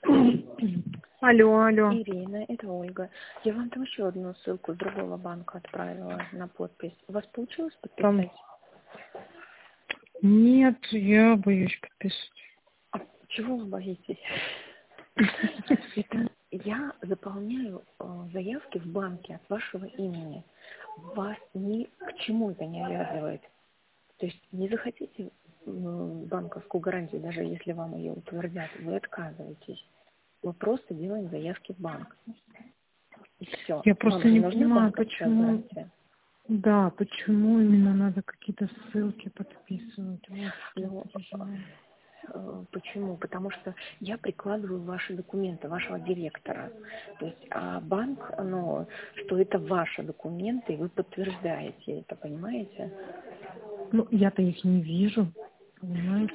Алло, алло. Ирина, это Ольга. Я вам там еще одну ссылку с другого банка отправила на подпись. У вас получилось подписать? Нет, я боюсь подписывать. А чего вы боитесь? Это я заполняю заявки в банке от вашего имени. Вас ни к чему это не обязывает. То есть не захотите банковскую гарантию, даже если вам ее утвердят, вы отказываетесь. Мы просто делаем заявки в банк. И все. Я Вам просто же не нужна понимаю, банковская почему, гарантия. да, почему именно надо какие-то ссылки подписывать. Вот что я Ну, переживаю. почему? Потому что я прикладываю ваши документы, вашего директора. То есть банк, ну, что это ваши документы, и вы подтверждаете это, понимаете? Ну, я-то их не вижу, понимаете?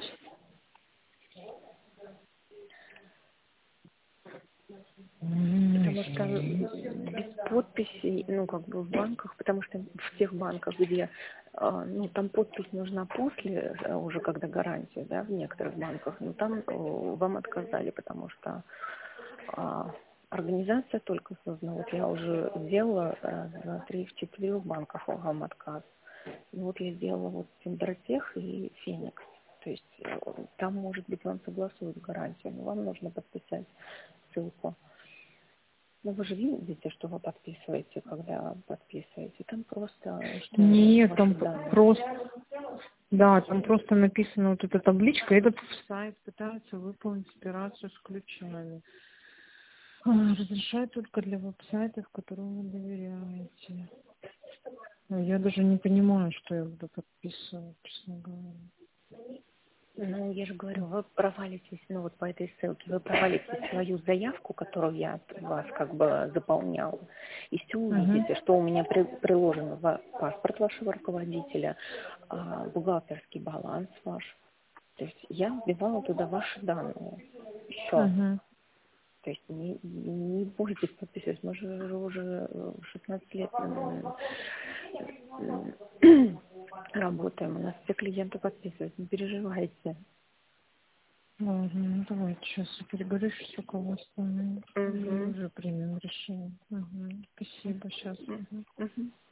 Потому что без подписи, ну, как бы в банках, потому что в тех банках, где, ну, там подпись нужна после, уже когда гарантия, да, в некоторых банках, но там вам отказали, потому что организация только создана. Вот я уже сделала на 3-4 банках вам отказ. Ну, вот я сделала вот Тиндротех и Феникс. То есть там, может быть, вам согласуют гарантию, но вам нужно подписать ссылку. Ну, вы же видите, что вы подписываете, когда подписываете. Там просто, что Нет, ваши там данные. просто, да, там просто написана вот эта табличка. Этот сайт пытается выполнить операцию с ключами. Разрешает только для веб-сайтов, которым вы доверяете. Я даже не понимаю, что я буду подписывать, честно говоря. Ну, я же говорю, вы провалитесь, ну, вот по этой ссылке, вы провалите свою заявку, которую я от вас как бы заполняла, и все увидите, что у меня приложено паспорт вашего руководителя, бухгалтерский баланс ваш. То есть я вбивала туда ваши данные. Все. Угу. То есть не бойтесь подписывать. Мы же уже 16 лет работаем. У нас все клиенты подписывают. Не переживайте. Ладно, ну давайте сейчас я переговорю с руководством и Угу. уже примем решение. Угу. Спасибо, сейчас. Угу.